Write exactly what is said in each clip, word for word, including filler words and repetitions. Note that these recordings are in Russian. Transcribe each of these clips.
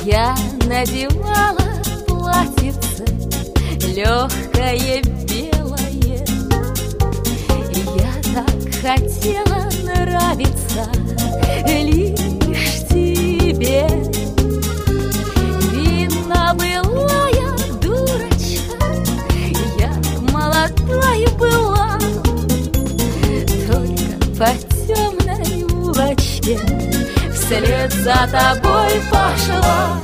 Я надевала платьице легкое белое. Я так хотела нравиться лишь тебе. Винна была я дурочка, я молодой была, только по темной улочке вслед за тобой пошла.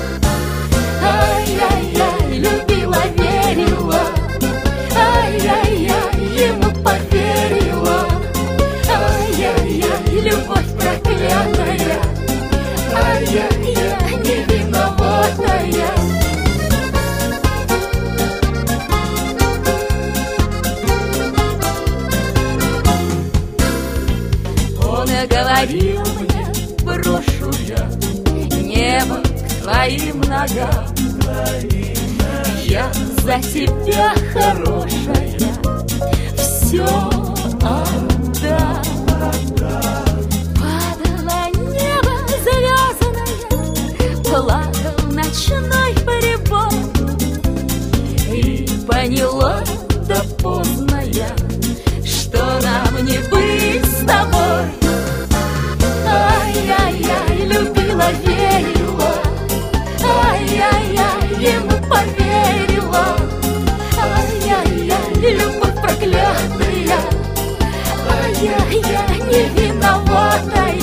Ай-яй-яй, любила, верила, ай-яй-яй, ему поверила. Ай-яй-яй, любовь проклятая, ай-яй-яй, не виноватая. Он и говорил мне, брошу я небо к твоим ногам. Я за тебя, хорошая, все отдам. Падало небо звездное, плакал ночной прибой, и поняла, да поздно я, что нам не быть с тобой. Ай-яй-яй, любила, верила, ай-яй-яй, ему поверила. Ай-яй-яй, любовь проклятая, ай-яй-яй, не виноватая.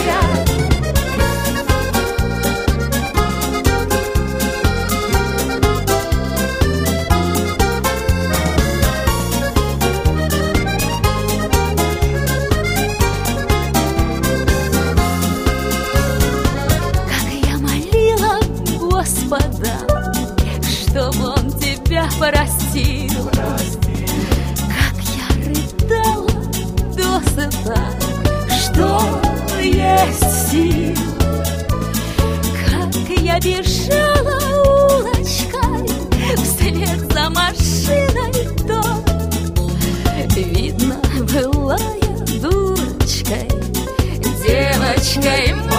Господа, чтоб он тебя простил, простил. Как я рыдала досыта, что есть сил. Как я бежала улочкой вслед за машиной, то видно, была я дурочкой, девочкой.